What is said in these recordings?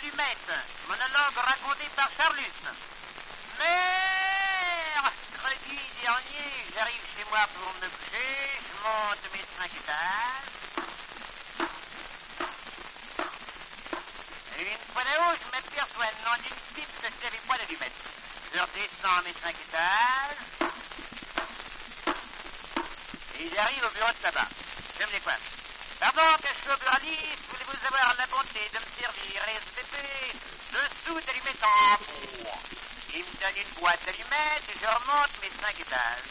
d'allumette. Monologue raconté par Charlus. Mercredi dernier, j'arrive chez moi pour me coucher. Je monte mes 5 étages. Et une fois là-haut, je m'aperçois non d'une pipe que je n'avais pas d'allumette. Je redescends mes 5 étages. Et j'arrive au bureau de tabac. Je me décoiffe. Pardon, que je suis au buraliste, voulez-vous avoir la bonté de me servir SPP dessous d'allumettes en bois. Il me donne une boîte d'allumettes et je remonte mes 5 étages.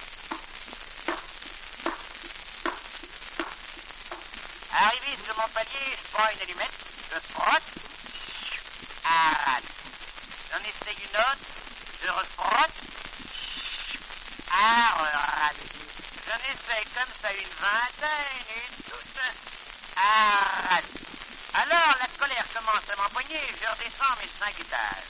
Arrivé sur mon palier, je prends une allumette, je frotte, arrête. J'en essaye une autre, je refrotte, arrête. J'en essaye comme ça une vingtaine et toutes, arrête. Alors la colère commence à m'empoigner et je redescends mes 5 étages.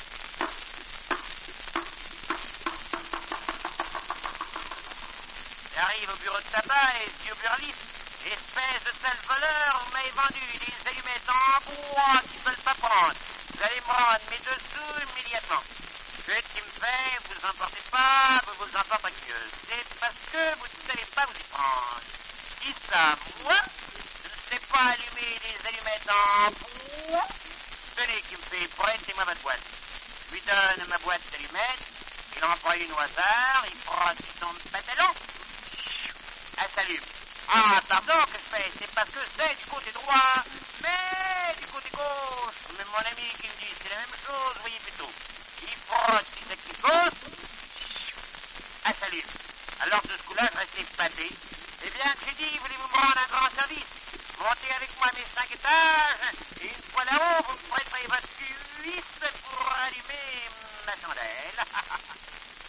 J'arrive au bureau de tabac et je dis au buraliste, espèce de sale voleur, vous m'avez vendu des allumettes en bois qui ne veulent pas prendre. Vous allez me rendre mes dessous immédiatement. Ce qui me fait, vous emportez pas, vous vous emportez mieux. C'est parce que vous ne savez pas vous y prendre. Dis ça, moi, je ne sais pas allumer des allumettes en bois. Tenez qui me fait, prêtez-moi votre boîte. Je lui donne ma boîte d'allumettes, il en prend une au hasard, il frotte son pantalon. Elle s'allume. Ah, pardon, que je fais, c'est parce que c'est du côté droit, mais du côté gauche. Mais mon ami qui me dit, c'est la même chose, vous voyez plutôt. Il frotte du côté gauche, elle s'allume. Alors de ce coup-là, je reste épaté. Eh bien, j'ai dit, voulez-vous me rendre un grand service? Montez avec moi mes 5 étages, et une fois là-haut, vous me prêterez votre cuisse pour allumer ma chandelle.